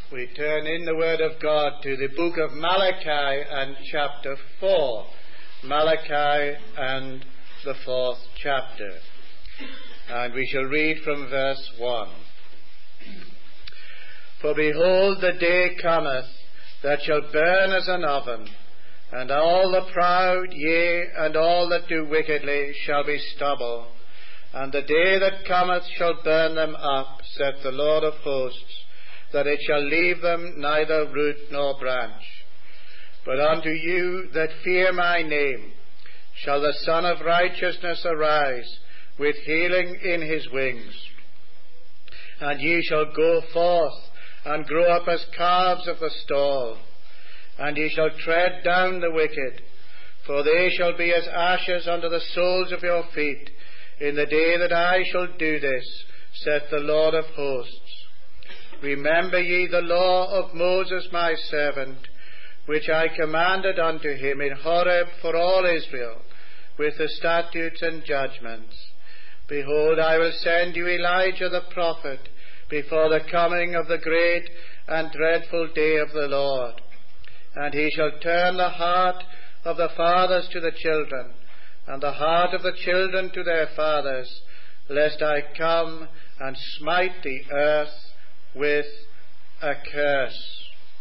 We turn in the Word of God to the book of Malachi and chapter 4. Malachi and the 4th chapter. And we shall read from verse 1. For behold, the day cometh that shall burn as an oven, and all the proud, yea, and all that do wickedly shall be stubble. And the day that cometh shall burn them up, saith the Lord of hosts, that it shall leave them neither root nor branch. But unto you that fear my name shall the Son of Righteousness arise, with healing in his wings. And ye shall go forth, and grow up as calves of the stall. And ye shall tread down the wicked, for they shall be as ashes under the soles of your feet, in the day that I shall do this, saith the Lord of hosts. Remember ye the law of Moses my servant, which I commanded unto him in Horeb for all Israel, with the statutes and judgments. Behold, I will send you Elijah the prophet before the coming of the great and dreadful day of the Lord. And he shall turn the heart of the fathers to the children, and the heart of the children to their fathers, lest I come and smite the earth with a curse.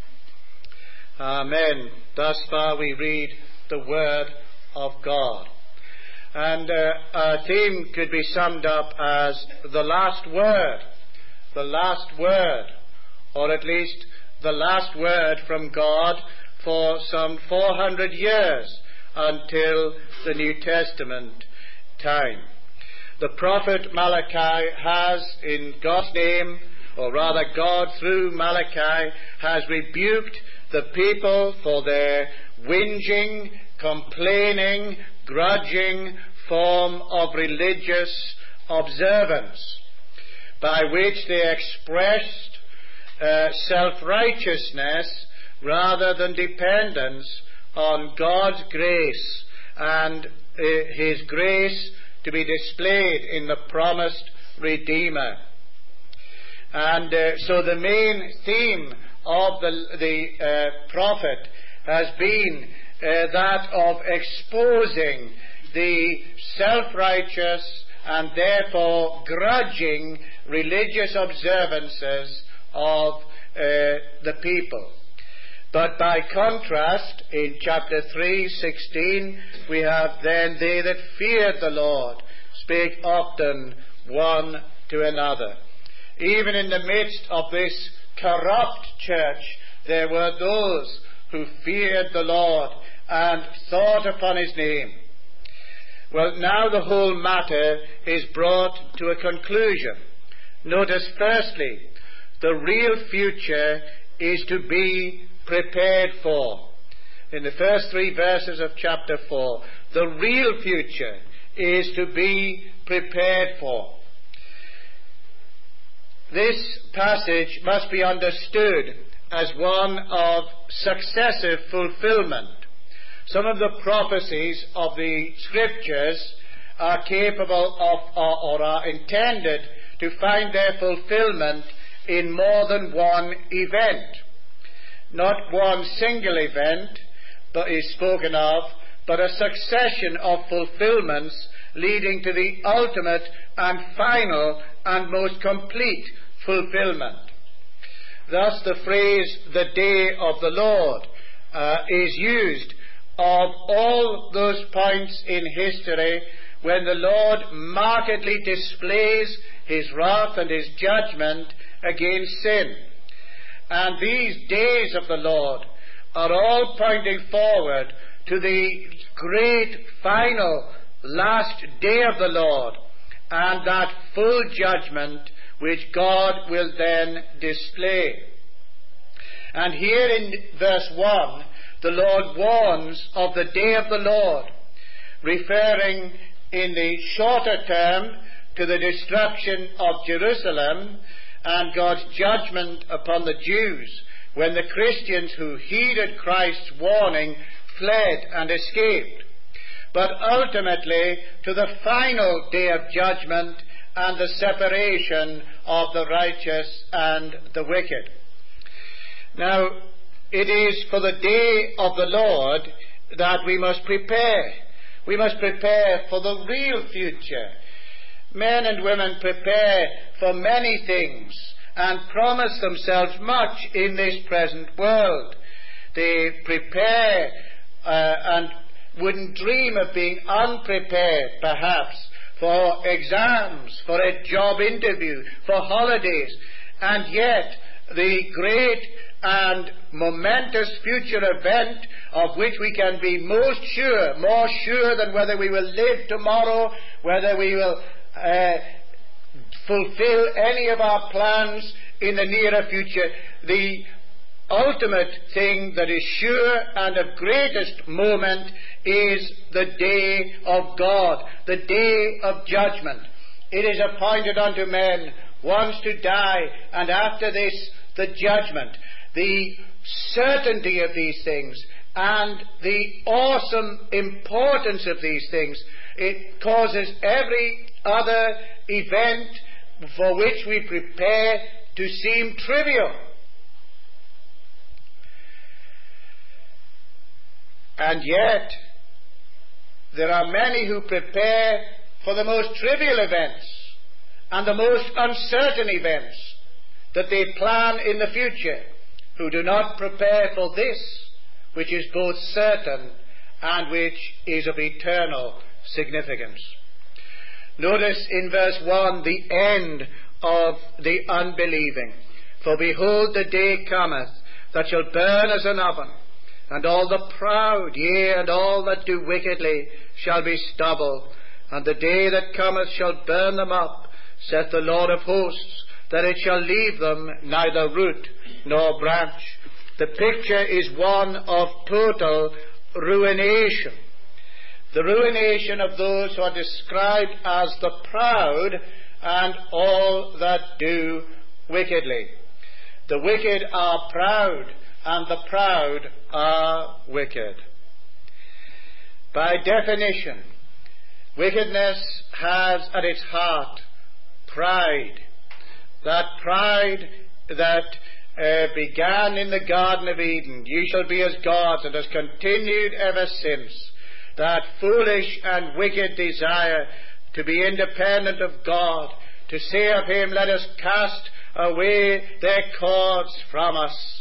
Amen. Thus far we read the Word of God. And our theme could be summed up as the last word. The last word, or at least the last word from God for some 400 years until the New Testament time. The prophet Malachi has, in God's name, or rather God through Malachi, has rebuked the people for their whinging, complaining, grudging form of religious observance, by which they expressed self-righteousness rather than dependence on God's grace and his grace to be displayed in the promised Redeemer. And so the main theme of the prophet has been that of exposing the self-righteous and therefore grudging religious observances of the people. But by contrast, in chapter 3:16, we have, then they that feared the Lord spake often one to another. Even in the midst of this corrupt church, there were those who feared the Lord and thought upon his name. Well, now the whole matter is brought to a conclusion. Notice firstly, the real future is to be prepared for. In the first 3 verses of chapter 4, the real future is to be prepared for. This passage must be understood as one of successive fulfillment. Some of the prophecies of the Scriptures are capable of, or are intended to find their fulfillment in more than one event. Not one single event but is spoken of, but a succession of fulfillments leading to the ultimate and final and most complete fulfillment. Thus the phrase, the day of the Lord, is used of all those points in history when the Lord markedly displays his wrath and his judgment against sin. And these days of the Lord are all pointing forward to the great final last day of the Lord and that full judgment which God will then display. And here in verse 1, the Lord warns of the day of the Lord, referring in the shorter term to the destruction of Jerusalem and God's judgment upon the Jews when the Christians who heeded Christ's warning fled and escaped, but ultimately to the final day of judgment and the separation of the righteous and the wicked. Now, it is for the day of the Lord that we must prepare. We must prepare for the real future. Men and women prepare for many things and promise themselves much in this present world. They prepare and wouldn't dream of being unprepared, perhaps, for exams, for a job interview, for holidays. And yet, the great and momentous future event of which we can be most sure, more sure than whether we will live tomorrow, whether we will fulfill any of our plans in the nearer future, the ultimate thing that is sure and of greatest moment is the day of God, the day of judgment. It is appointed unto men once to die, and after this the judgment. The certainty of these things and the awesome importance of these things, it causes every other event for which we prepare to seem trivial. And yet, there are many who prepare for the most trivial events and the most uncertain events that they plan in the future, who do not prepare for this, which is both certain and which is of eternal significance. Notice in verse 1 the end of the unbelieving. For behold, the day cometh that shall burn as an oven, and all the proud, yea, and all that do wickedly, shall be stubble. And the day that cometh shall burn them up, saith the Lord of hosts, that it shall leave them neither root nor branch. The picture is one of total ruination. The ruination of those who are described as the proud and all that do wickedly. The wicked are proud, and the proud are wicked. By definition, wickedness has at its heart pride. That pride that began in the Garden of Eden, ye shall be as gods, and has continued ever since. That foolish and wicked desire to be independent of God, to say of Him, let us cast away their cords from us.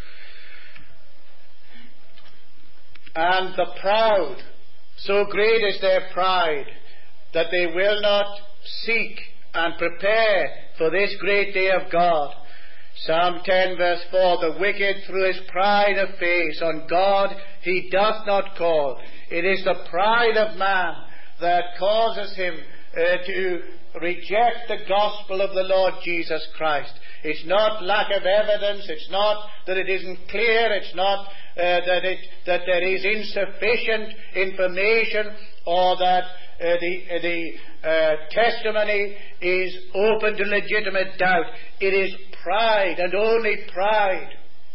And the proud, so great is their pride, that they will not seek and prepare for this great day of God. Psalm 10 verse 4, the wicked through his pride of face on God he doth not call. It is the pride of man that causes him to reject the gospel of the Lord Jesus Christ. It's not lack of evidence, it's not that it isn't clear, it's not that there is insufficient information, or that the testimony is open to legitimate doubt. It is pride, and only pride.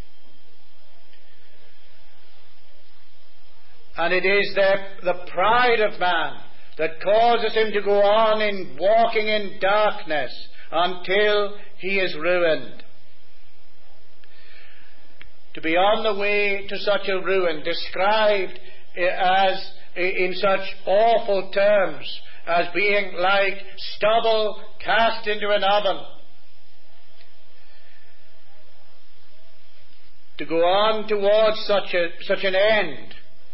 And it is the pride of man that causes him to go on in walking in darkness until he is ruined. To be on the way to such a ruin, described as in such awful terms as being like stubble cast into an oven. To go on towards such an end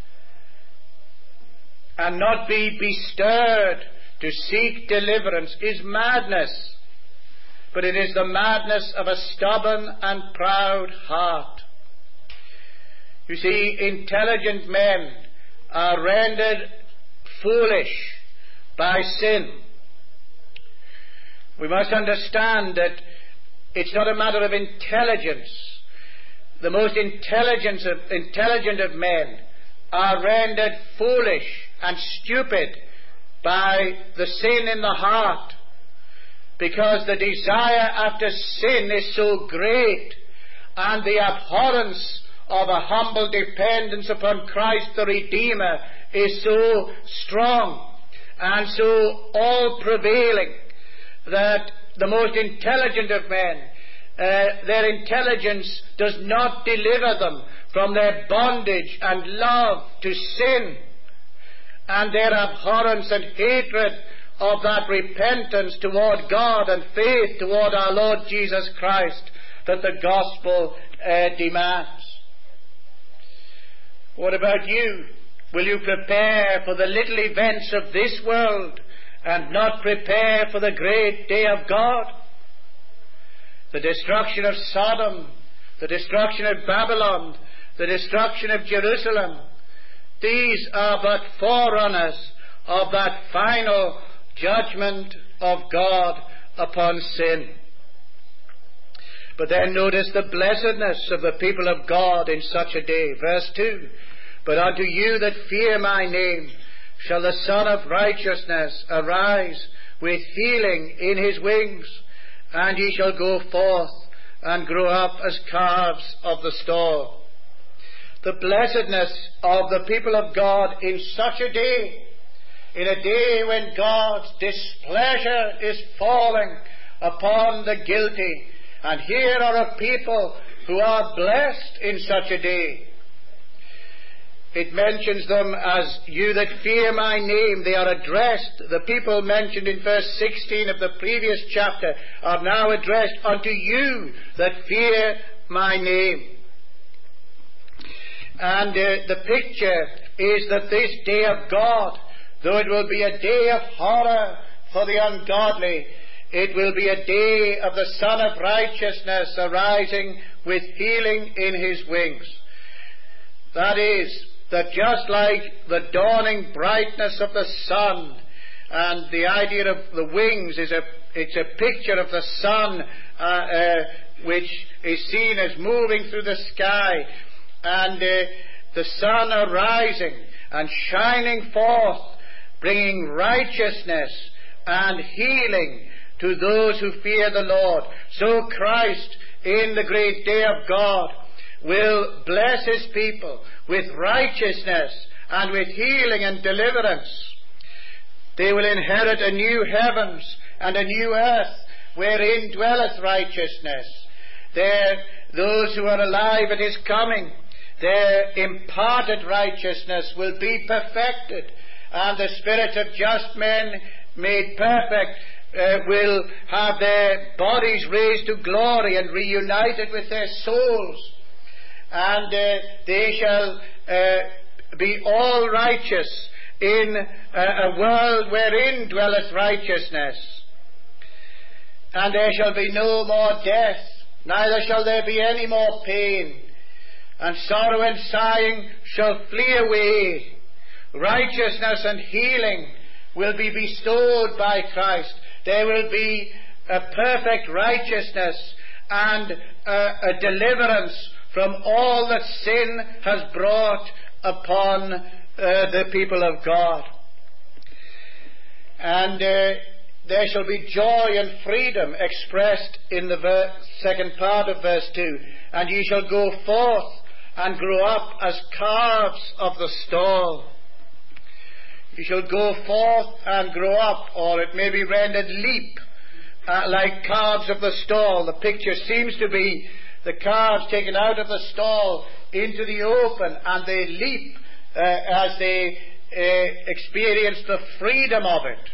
and not be bestirred to seek deliverance is madness. But it is the madness of a stubborn and proud heart. You see, intelligent men are rendered foolish by sin. We must understand that it's not a matter of intelligence. The most intelligent of men are rendered foolish and stupid by the sin in the heart, because the desire after sin is so great, and the abhorrence of a humble dependence upon Christ the Redeemer is so strong and so all-prevailing, that the most intelligent of men their intelligence does not deliver them from their bondage and love to sin, and their abhorrence and hatred of that repentance toward God and faith toward our Lord Jesus Christ that the gospel demands. What about you? Will you prepare for the little events of this world and not prepare for the great day of God? The destruction of Sodom, the destruction of Babylon, the destruction of Jerusalem, these are but forerunners of that final judgment of God upon sin. But then notice the blessedness of the people of God in such a day. Verse 2, "But unto you that fear my name shall the Son of Righteousness arise with healing in his wings, and ye shall go forth and grow up as calves of the stall." The blessedness of the people of God in such a day, in a day when God's displeasure is falling upon the guilty. And here are a people who are blessed in such a day. It mentions them as "you that fear my name." They are addressed. The people mentioned in verse 16 of the previous chapter are now addressed unto you that fear my name. And the picture is that this day of God, though it will be a day of horror for the ungodly, it will be a day of the Son of Righteousness arising with healing in his wings. That is, that just like the dawning brightness of the sun, and the idea of the wings is it's a picture of the sun which is seen as moving through the sky, and the sun arising and shining forth, bringing righteousness and healing to those who fear the Lord. So Christ, in the great day of God, will bless his people with righteousness and with healing and deliverance. They will inherit a new heavens and a new earth wherein dwelleth righteousness. Those who are alive at his coming, their imparted righteousness will be perfected, and the spirit of just men made perfect will have their bodies raised to glory and reunited with their souls. And they shall be all righteous in a world wherein dwelleth righteousness. And there shall be no more death, neither shall there be any more pain. And sorrow and sighing shall flee away. Righteousness and healing will be bestowed by Christ. There will be a perfect righteousness and a deliverance from all that sin has brought upon the people of God. And there shall be joy and freedom expressed in the second part of verse 2. "And ye shall go forth and grow up as calves of the stall." You shall go forth and grow up, or it may be rendered leap, like calves of the stall. The picture seems to be the calves taken out of the stall into the open, and they leap as they experience the freedom of it.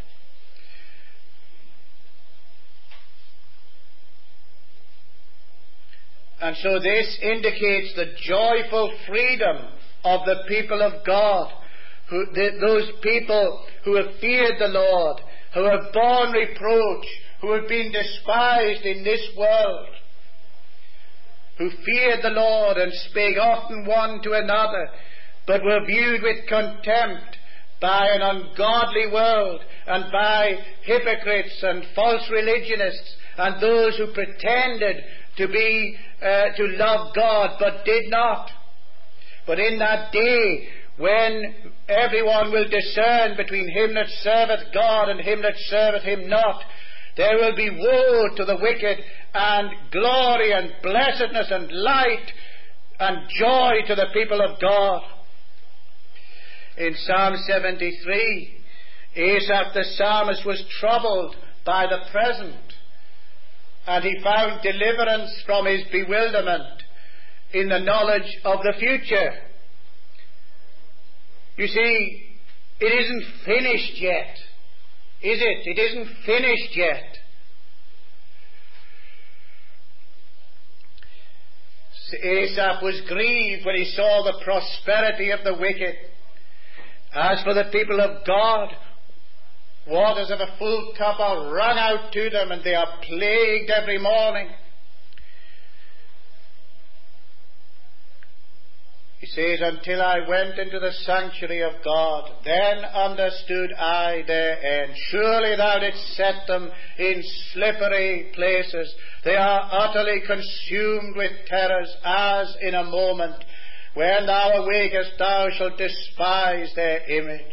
And so this indicates the joyful freedom of the people of God, those people who have feared the Lord, who have borne reproach, who have been despised in this world, who feared the Lord and spake often one to another, but were viewed with contempt by an ungodly world and by hypocrites and false religionists and those who pretended to love God but did not. But in that day, when everyone will discern between him that serveth God and him that serveth him not, there will be woe to the wicked, and glory and blessedness and light and joy to the people of God. In Psalm 73, Asaph the psalmist was troubled by the present, and he found deliverance from his bewilderment in the knowledge of the future. You see, it isn't finished yet, is it? It isn't finished yet. Asaph was grieved when he saw the prosperity of the wicked. As for the people of God, waters of a full cup are run out to them, and they are plagued every morning. He says, until I went into the sanctuary of God, then understood I their end. Surely thou didst set them in slippery places. They are utterly consumed with terrors, as in a moment. When thou awakest, thou shalt despise their image.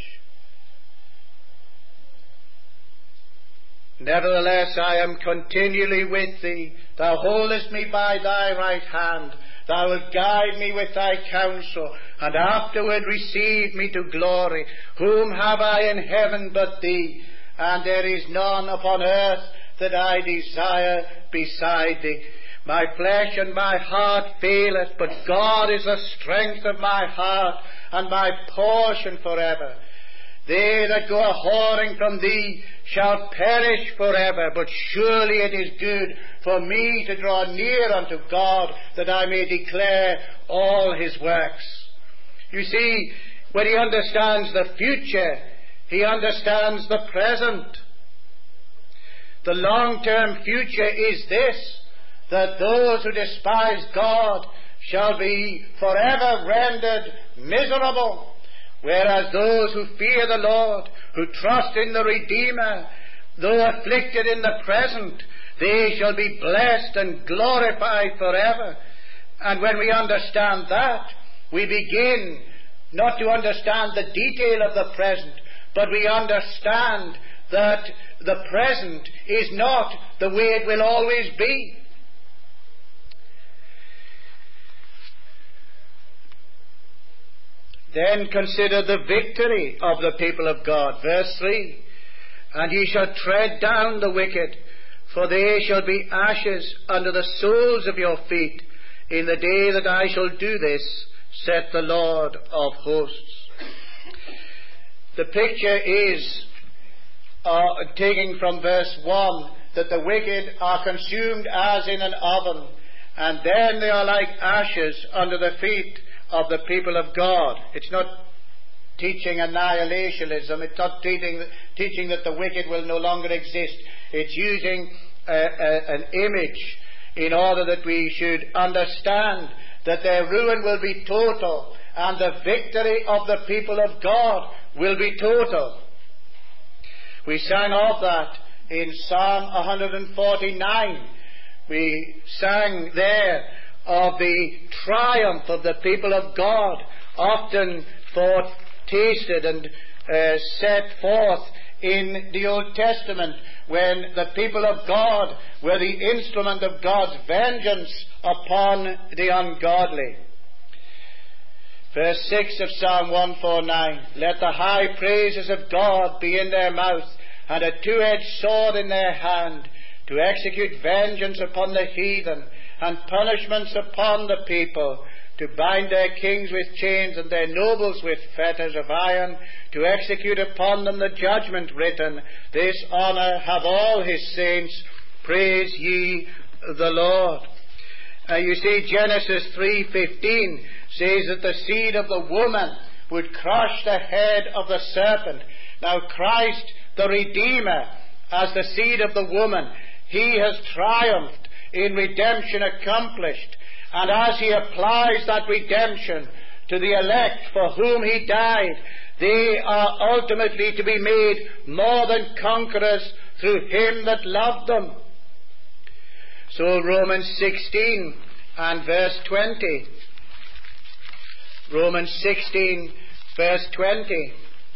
Nevertheless, I am continually with thee. Thou holdest me by thy right hand. Thou wilt guide me with thy counsel, and afterward receive me to glory. Whom have I in heaven but thee? And there is none upon earth that I desire beside thee. My flesh and my heart faileth, but God is the strength of my heart and my portion forever. They that go a-whoring from thee shall perish forever, but surely it is good for me to draw near unto God, that I may declare all his works. You see, when he understands the future, he understands the present. The long-term future is this, that those who despise God shall be forever rendered miserable, whereas those who fear the Lord, who trust in the Redeemer, though afflicted in the present, they shall be blessed and glorified forever. And when we understand that, we begin not to understand the detail of the present, but we understand that the present is not the way it will always be. Then consider the victory of the people of God. Verse 3, and ye shall tread down the wicked, for they shall be ashes under the soles of your feet, in the day that I shall do this, saith the Lord of hosts. The picture is taken from verse 1, that the wicked are consumed as in an oven, and then they are like ashes under the feet of the people of God. It's not teaching annihilationism. It's not teaching that the wicked will no longer exist. It's using an image in order that we should understand that their ruin will be total and the victory of the people of God will be total. We sang of that in Psalm 149. We sang there of the triumph of the people of God, often tasted and set forth in the Old Testament, when the people of God were the instrument of God's vengeance upon the ungodly. Verse 6 of Psalm 149, let the high praises of God be in their mouth, and a two-edged sword in their hand, to execute vengeance upon the heathen, and punishments upon the people, to bind their kings with chains and their nobles with fetters of iron, to execute upon them the judgment written. This honour have all his saints. Praise ye the Lord. You see, Genesis 3:15 says that the seed of the woman would crush the head of the serpent. Now Christ, the Redeemer, as the seed of the woman, he has triumphed in redemption accomplished. And as he applies that redemption to the elect for whom he died, they are ultimately to be made more than conquerors through him that loved them. So Romans 16 and verse 20. Romans 16 verse 20.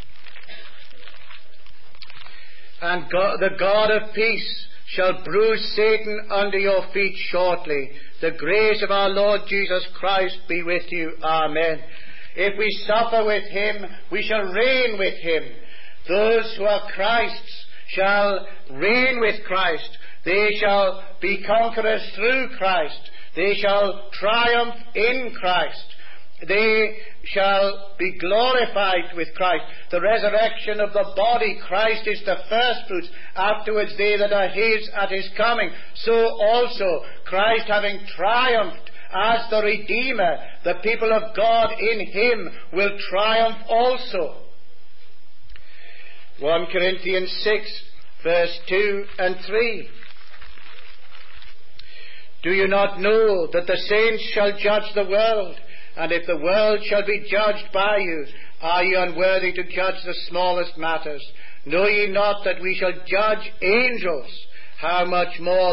And the God of peace shall bruise Satan under your feet shortly. The grace of our Lord Jesus Christ be with you. Amen. If we suffer with him, we shall reign with him. Those who are Christ's shall reign with Christ. They shall be conquerors through Christ. They shall triumph in Christ. They shall be glorified with Christ. The resurrection of the body, Christ is the first fruits. Afterwards they that are his at his coming. So also Christ, having triumphed as the Redeemer, the people of God in him will triumph also. 1 Corinthians 6 verse 2 and 3. Do you not know that the saints shall judge the world? And if the world shall be judged by you, are ye unworthy to judge the smallest matters? Know ye not that we shall judge angels? How much more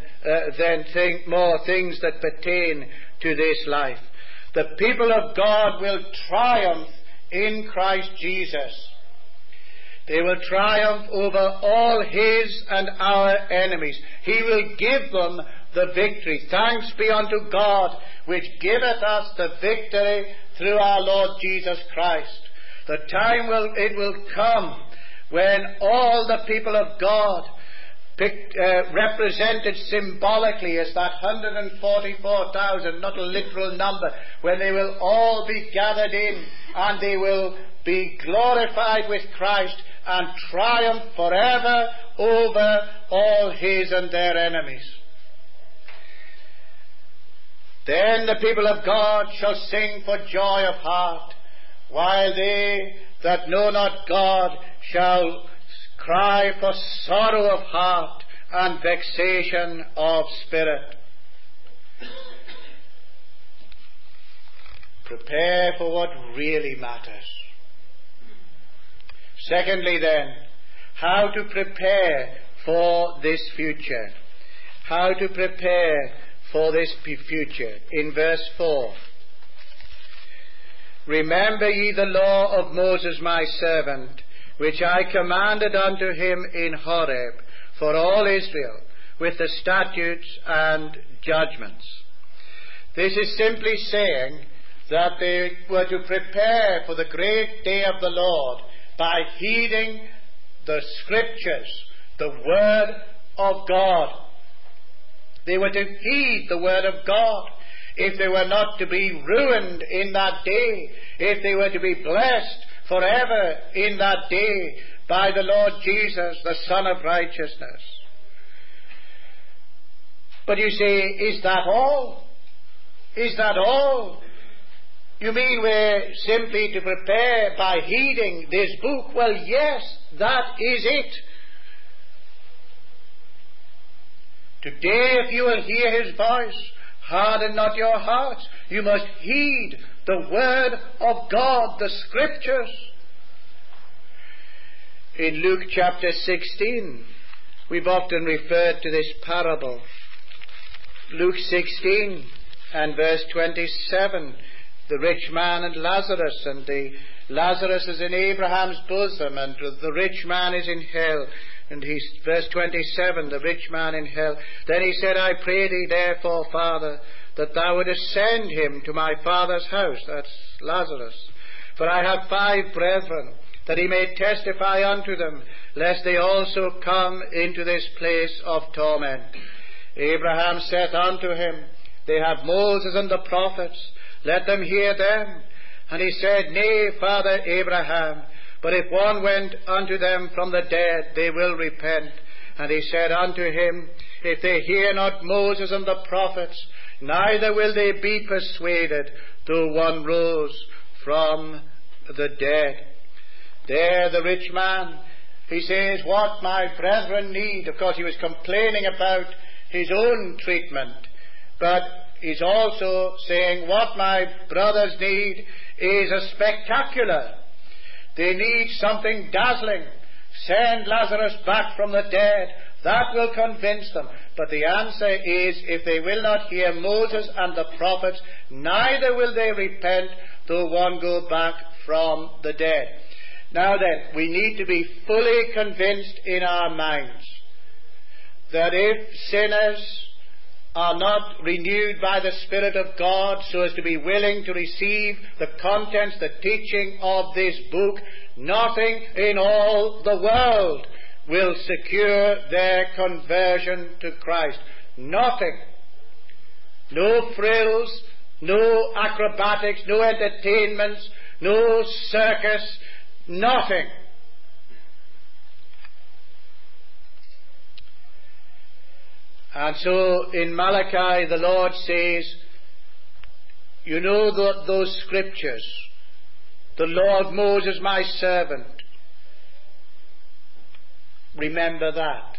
more things that pertain to this life? The people of God will triumph in Christ Jesus. They will triumph over all his and our enemies. He will give them the victory. Thanks be unto God, which giveth us the victory through our Lord Jesus Christ. The time will come when all the people of God, represented symbolically as that 144,000, not a literal number, when they will all be gathered in and they will be glorified with Christ and triumph forever over all his and their enemies. Then the people of God shall sing for joy of heart, while they that know not God shall cry for sorrow of heart and vexation of spirit. Prepare for what really matters. Secondly then, how to prepare for this future. How to prepare for this future. In verse 4. Remember ye the law of Moses my servant, which I commanded unto him in Horeb, for all Israel, with the statutes and judgments. This is simply saying that they were to prepare for the great day of the Lord by heeding the Scriptures, the Word of God. They were to heed the Word of God if they were not to be ruined in that day, if they were to be blessed forever in that day by the Lord Jesus, the Son of Righteousness. But you say, is that all? Is that all? You mean we're simply to prepare by heeding this book? Well, yes, that is it. Today, if you will hear his voice, harden not your hearts. You must heed the Word of God, the Scriptures. In Luke chapter 16, we've often referred to this parable. Luke 16 and verse 27, the rich man and Lazarus, and Lazarus is in Abraham's bosom, and the rich man is in hell. And verse 27, the rich man in hell. Then he said, I pray thee therefore, Father, that thou wouldest send him to my father's house, that's Lazarus. For I have 5 brethren, that he may testify unto them, lest they also come into this place of torment. Abraham saith unto him, They have Moses and the prophets, let them hear them. And he said, Nay, Father Abraham, but if one went unto them from the dead, they will repent. And he said unto him, If they hear not Moses and the prophets, neither will they be persuaded, though one rose from the dead. There the rich man, he says, what my brethren need. Of course, he was complaining about his own treatment. But he's also saying, what my brothers need is a spectacular. They need something dazzling. Send Lazarus back from the dead. That will convince them. But the answer is, if they will not hear Moses and the prophets, neither will they repent, though one go back from the dead. Now then, we need to be fully convinced in our minds that if sinners are not renewed by the Spirit of God so as to be willing to receive the contents, the teaching of this book, nothing in all the world will secure their conversion to Christ. Nothing. No frills, no acrobatics, no entertainments, no circus, nothing. And so in Malachi the Lord says, you know those scriptures. The Lord Moses my servant. Remember that.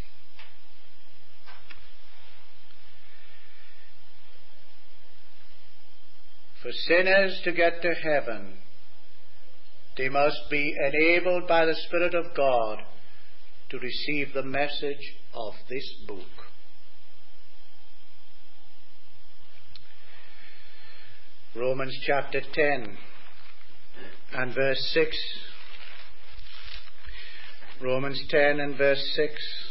For sinners to get to heaven, they must be enabled by the Spirit of God to receive the message of this book. Romans chapter 10 and verse 6. Romans 10 and verse 6.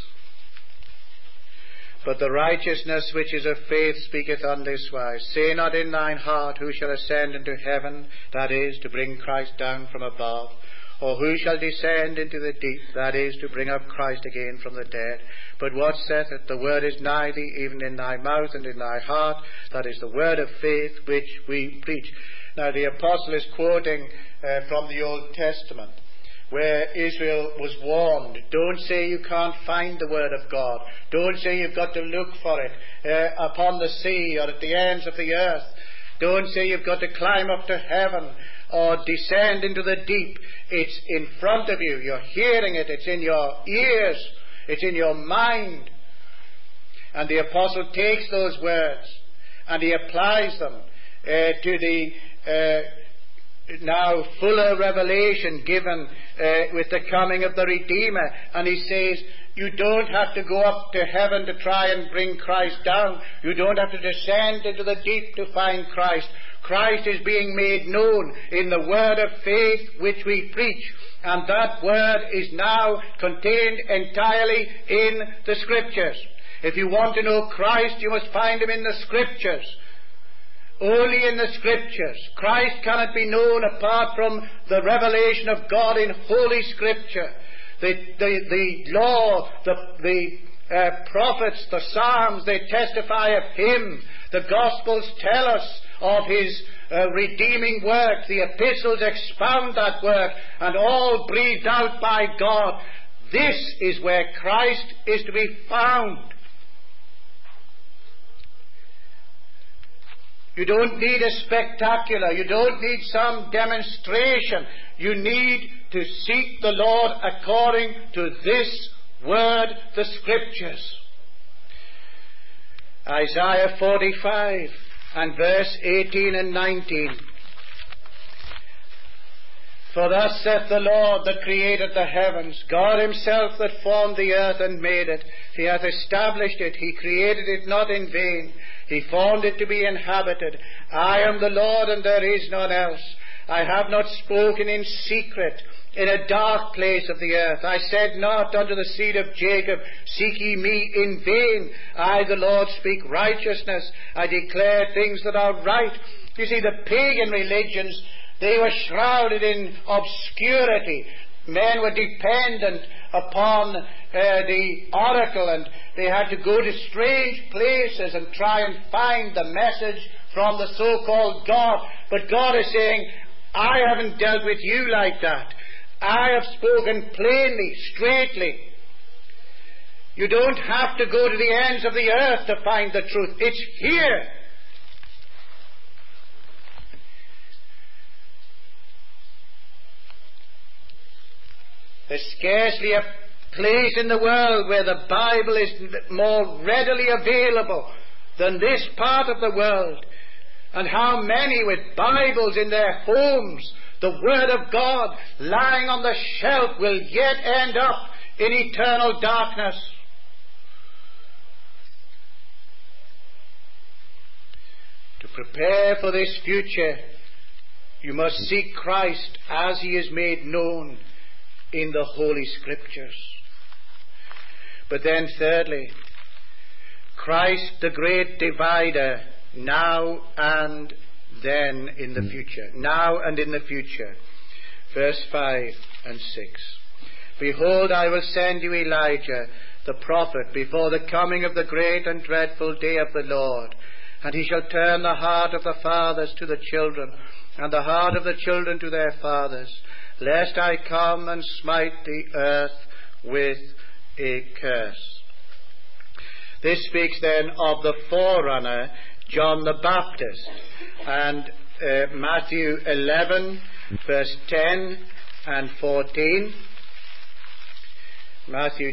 But the righteousness which is of faith speaketh on this wise, say not in thine heart, who shall ascend into heaven, that is, to bring Christ down from above, or who shall descend into the deep, that is, to bring up Christ again from the dead. But what saith it? The word is nigh thee, even in thy mouth and in thy heart. That is the word of faith which we preach. Now the apostle is quoting from the Old Testament, where Israel was warned, don't say you can't find the word of God. Don't say you've got to look for it upon the sea or at the ends of the earth. Don't say you've got to climb up to heaven or descend into the deep. It's in front of you. You're hearing it. It's in your ears. It's in your mind. And the apostle takes those words and he applies them to the now fuller revelation given with the coming of the Redeemer. And he says, you don't have to go up to heaven to try and bring Christ down. You don't have to descend into the deep to find Christ. Christ is being made known in the word of faith which we preach. And that word is now contained entirely in the Scriptures. If you want to know Christ, you must find him in the Scriptures. Only in the Scriptures. Christ cannot be known apart from the revelation of God in Holy Scripture. The law, the prophets, the Psalms, they testify of him. The Gospels tell us of his redeeming work. The epistles expound that work, and all breathed out by God. This is where Christ is to be found. You don't need a spectacular. You don't need some demonstration. You need to seek the Lord according to this word, the Scriptures. Isaiah 45 and verse 18 and 19. For thus saith the Lord that created the heavens, God himself that formed the earth and made it. He hath established it. He created it not in vain. He formed it to be inhabited. I am the Lord, and there is none else. I have not spoken in secret in a dark place of the earth. I said not unto the seed of Jacob, seek ye me in vain. I, the Lord, speak righteousness. I declare things that are right. You see, the pagan religions, they were shrouded in obscurity. Men were dependent upon the oracle, and they had to go to strange places and try and find the message from the so-called God. But God is saying, I haven't dealt with you like that. I have spoken plainly, straightly. You don't have to go to the ends of the earth to find the truth. It's here. There's scarcely a place in the world where the Bible is more readily available than this part of the world. And how many with Bibles in their homes, the Word of God lying on the shelf, will yet end up in eternal darkness. To prepare for this future, you must seek Christ as he is made known in the Holy Scriptures. But then thirdly, Christ the great divider, now and then in the future. Now and in the future. Verse 5 and 6. Behold, I will send you Elijah, the prophet, before the coming of the great and dreadful day of the Lord. And he shall turn the heart of the fathers to the children, and the heart of the children to their fathers, lest I come and smite the earth with a curse. This speaks then of the forerunner, John the Baptist. And Matthew 11, verse 10 and 14. Matthew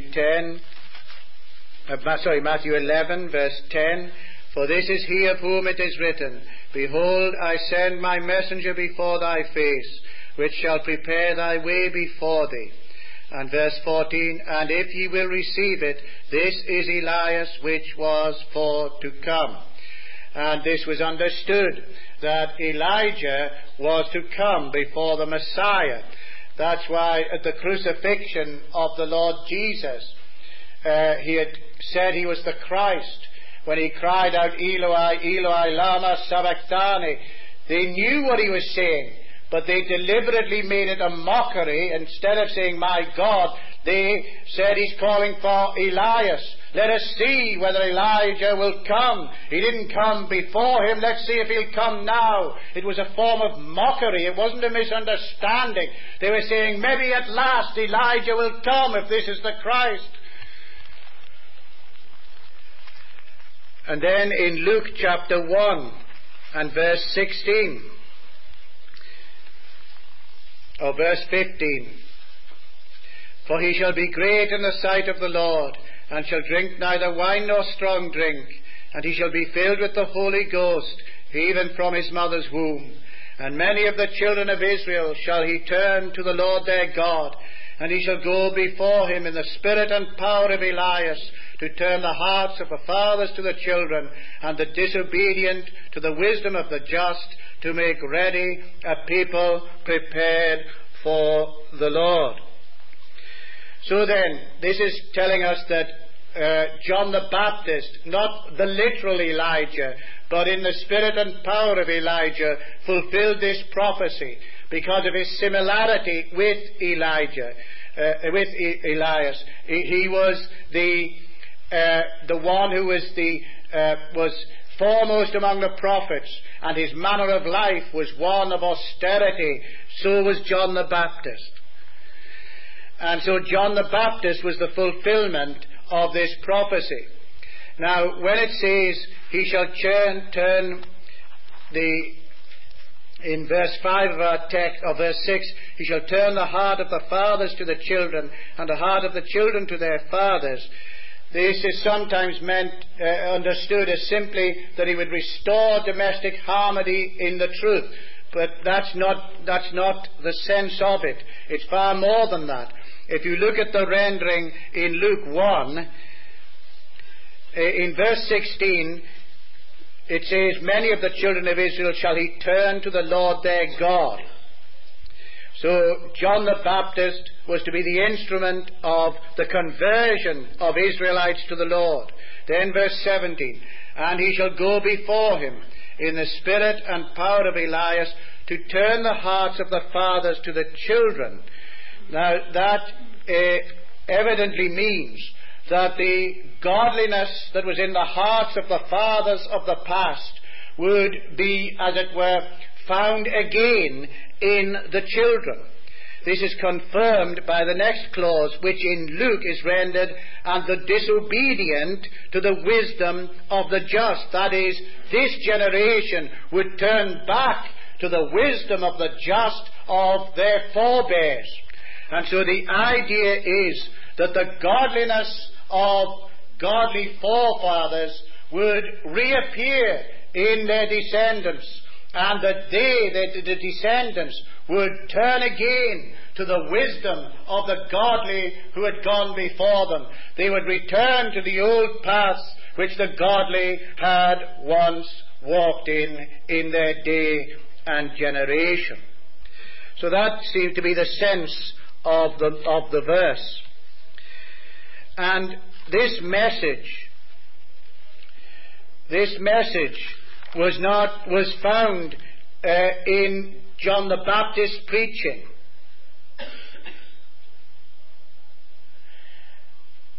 11, verse 10. For this is he of whom it is written, Behold, I send my messenger before thy face, which shall prepare thy way before thee. And verse 14, And if ye will receive it, this is Elias which was for to come. And this was understood, that Elijah was to come before the Messiah. That's why at the crucifixion of the Lord Jesus, he had said he was the Christ. When he cried out, Eloi, Eloi, lama sabachthani, they knew what he was saying, but they deliberately made it a mockery. Instead of saying, my God, they said he's calling for Elias. Let us see whether Elijah will come. He didn't come before him. Let's see if he'll come now. It was a form of mockery. It wasn't a misunderstanding. They were saying, maybe at last Elijah will come if this is the Christ. And then in Luke chapter 1 and verse 16, or verse 15, For he shall be great in the sight of the Lord, and shall drink neither wine nor strong drink, and he shall be filled with the Holy Ghost, even from his mother's womb. And many of the children of Israel shall he turn to the Lord their God, and he shall go before him in the spirit and power of Elias, to turn the hearts of the fathers to the children, and the disobedient to the wisdom of the just, to make ready a people prepared for the Lord. So then, this is telling us that John the Baptist, not the literal Elijah, but in the spirit and power of Elijah, fulfilled this prophecy because of his similarity with Elijah, with Elias. He was the one who was foremost among the prophets, and his manner of life was one of austerity. So was John the Baptist. And so John the Baptist was the fulfillment of this prophecy. Now, when it says, he shall turn in verse 5 of our text, or verse 6, he shall turn the heart of the fathers to the children, and the heart of the children to their fathers. This is sometimes understood as simply that he would restore domestic harmony in the truth. But that's not the sense of it. It's far more than that. If you look at the rendering in Luke 1, in verse 16, it says, Many of the children of Israel shall he turn to the Lord their God. So John the Baptist was to be the instrument of the conversion of Israelites to the Lord. Then verse 17, And he shall go before him in the spirit and power of Elias, to turn the hearts of the fathers to the children. Now that evidently means that the godliness that was in the hearts of the fathers of the past would be, as it were, found again in the children. This is confirmed by the next clause, which in Luke is rendered, and the disobedient to the wisdom of the just. That is, this generation would turn back to the wisdom of the just of their forebears. And so the idea is that the godliness of godly forefathers would reappear in their descendants, and that the descendants, would turn again to the wisdom of the godly who had gone before them. They would return to the old paths which the godly had once walked in their day and generation. So that seemed to be the sense of the verse. And this message was found in John the Baptist's preaching.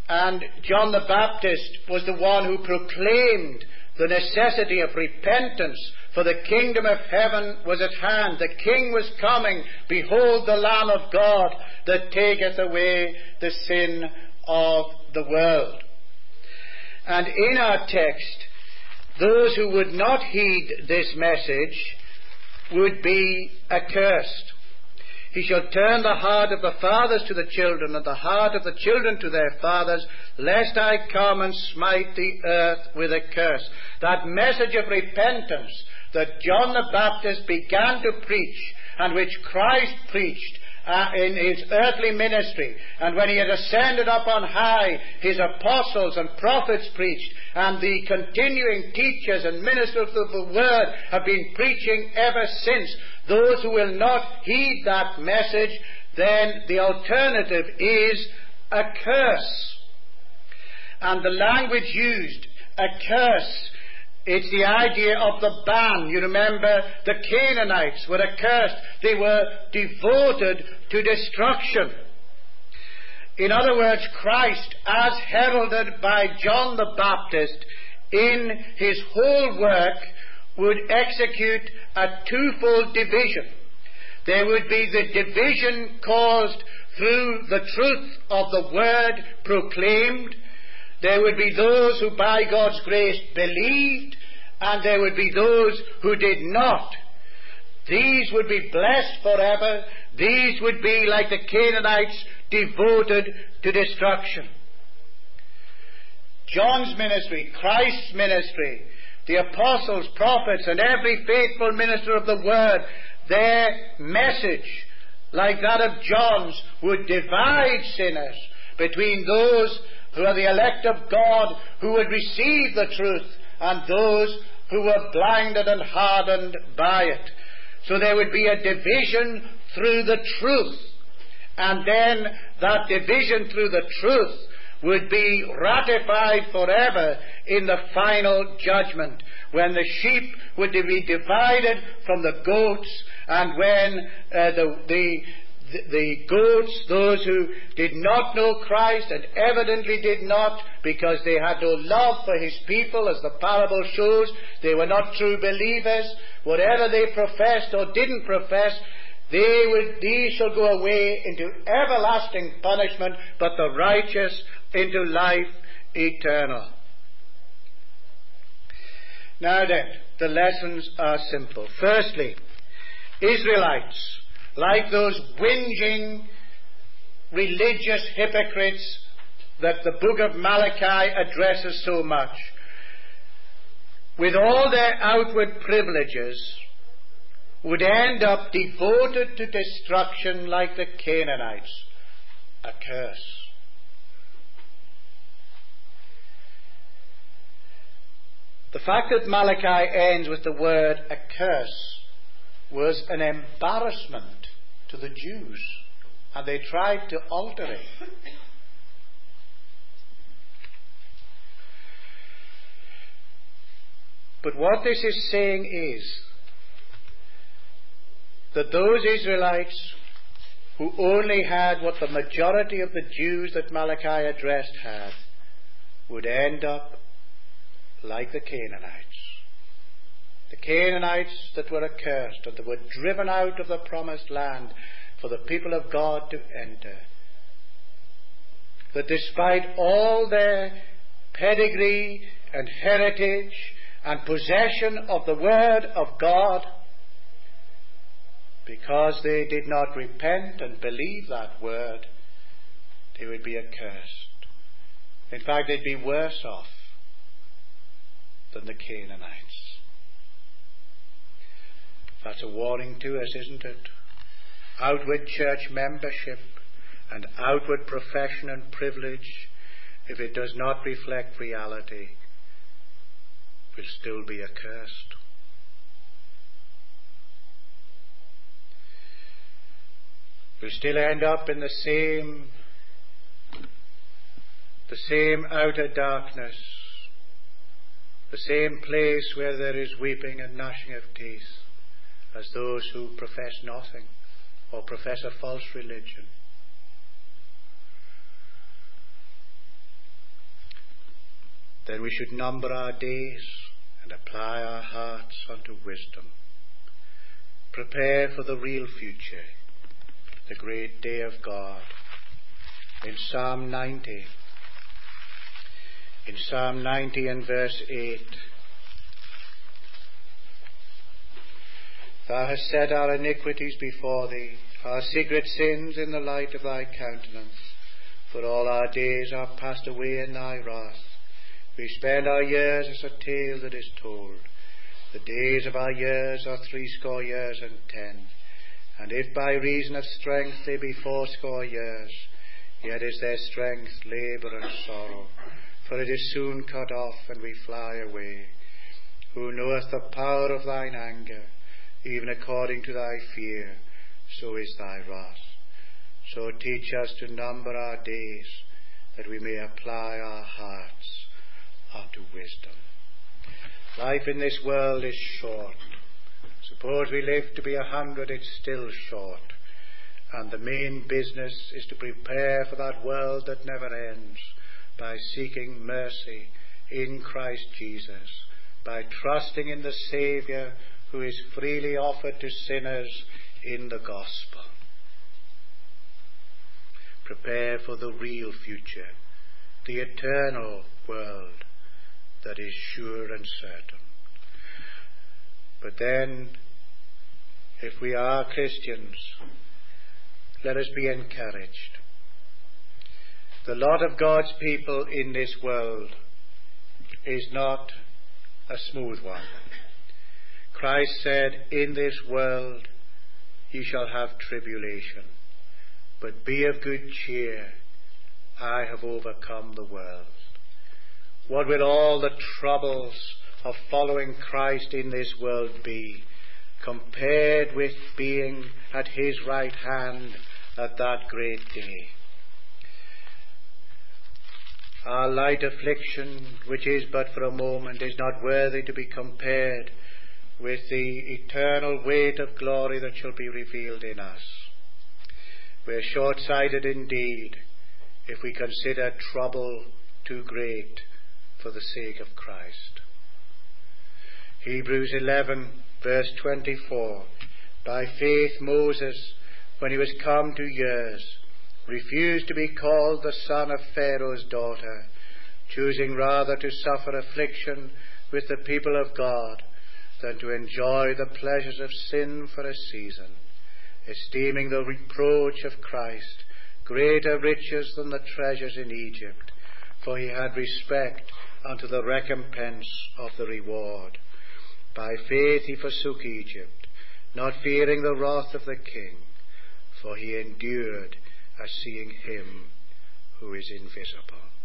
And John the Baptist was the one who proclaimed the necessity of repentance, for the kingdom of heaven was at hand. The King was coming. Behold the Lamb of God that taketh away the sin of the world. And in our text, those who would not heed this message would be accursed. He shall turn the heart of the fathers to the children, and the heart of the children to their fathers, lest I come and smite the earth with a curse. That message of repentance that John the Baptist began to preach, and which Christ preached in his earthly ministry, and when he had ascended up on high, his apostles and prophets preached, and the continuing teachers and ministers of the word have been preaching ever since. Those who will not heed that message, then the alternative is a curse. And the language used, a curse, it's the idea of the ban. You remember the Canaanites were accursed. They were devoted to destruction. In other words, Christ, as heralded by John the Baptist in his whole work, would execute a twofold division. There would be the division caused through the truth of the word proclaimed. There would be those who by God's grace believed, and there would be those who did not. These would be blessed forever. These would be, like the Canaanites, devoted to destruction. John's ministry, Christ's ministry, the apostles, prophets, and every faithful minister of the word, their message, like that of John's, would divide sinners between those who are the elect of God, who would receive the truth, and those who were blinded and hardened by it. So there would be a division through the truth, and then that division through the truth would be ratified forever in the final judgment, when the sheep would be divided from the goats, and when the goats, those who did not know Christ, and evidently did not, because they had no love for his people, as the parable shows, they were not true believers. Whatever they professed or didn't profess, these shall go away into everlasting punishment, but the righteous into life eternal. Now then, the lessons are simple. Firstly, Israelites, like those whinging religious hypocrites that the book of Malachi addresses so much, with all their outward privileges, would end up devoted to destruction like the Canaanites. A curse. The fact that Malachi ends with the word a curse was an embarrassment to the Jews, and they tried to alter it. But what this is saying is that those Israelites who only had what the majority of the Jews that Malachi addressed had would end up like the Canaanites. The Canaanites that were accursed and that were driven out of the promised land for the people of God to enter. That despite all their pedigree and heritage and possession of the Word of God, because they did not repent and believe that Word, they would be accursed. In fact, they'd be worse off than the Canaanites. That's a warning to us, isn't it? Outward church membership and outward profession and privilege, if it does not reflect reality, will still be accursed. We'll still end up in the same outer darkness, the same place where there is weeping and gnashing of teeth, as those who profess nothing or profess a false religion. then we should number our days and apply our hearts unto wisdom. Prepare for the real future, the great day of God. In Psalm 90 and verse 8, Thou hast set our iniquities before thee, our secret sins in the light of thy countenance. For all our days are passed away in thy wrath. We spend our years as a tale that is told. The days of our years are 80 years and 10. And if by reason of strength they be 80 years, yet is their strength labour and sorrow. For it is soon cut off, and we fly away. Who knoweth the power of thine anger? Even according to thy fear, so is thy wrath. So teach us to number our days, that we may apply our hearts unto wisdom. Life in this world is short. Suppose we live to be 100, it's still short. And the main business is to prepare for that world that never ends, by seeking mercy in Christ Jesus, by trusting in the Saviour who is freely offered to sinners in the gospel. Prepare for the real future, the eternal world that is sure and certain. But then, if we are Christians, let us be encouraged. The lot of God's people in this world is not a smooth one. Christ said, In this world ye shall have tribulation, but be of good cheer, I have overcome the world. What will all the troubles of following Christ in this world be, compared with being at his right hand at that great day? Our light affliction, which is but for a moment, is not worthy to be compared with the eternal weight of glory that shall be revealed in us. We are short-sighted indeed if we consider trouble too great for the sake of Christ. Hebrews 11 verse 24, By faith Moses, when he was come to years, refused to be called the son of Pharaoh's daughter, choosing rather to suffer affliction with the people of God than to enjoy the pleasures of sin for a season, esteeming the reproach of Christ greater riches than the treasures in Egypt, for he had respect unto the recompense of the reward. By faith he forsook Egypt, not fearing the wrath of the king, for he endured as seeing him who is invisible.